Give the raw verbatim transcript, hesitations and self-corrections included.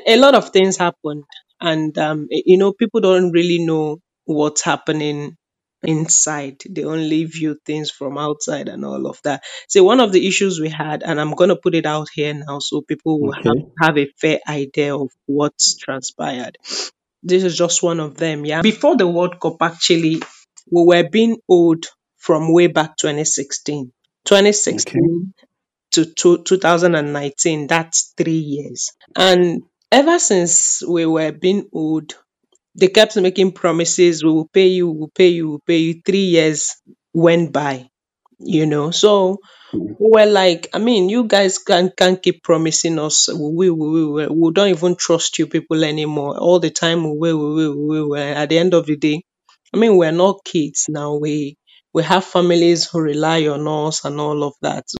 a lot of things happened, and um, you know, people don't really know what's happening inside. They only view things from outside and all of that. So one of the issues we had, and I'm gonna put it out here now, so people will have Okay. have a fair idea of what's transpired. This is just one of them. Yeah, before the World Cup, actually, we were being owed from way back twenty sixteen. Okay. twenty sixteen to two, two thousand nineteen, that's three years. And ever since we were being owed, they kept making promises, we will pay you, we will pay you, we will pay you. Three years went by, you know. So we were like, I mean, you guys can can't keep promising us. We, we, we, we, we don't even trust you people anymore. All the time, we, we, we, we, we. At the end of the day, I mean, we're not kids now. We we have families who rely on us and all of that.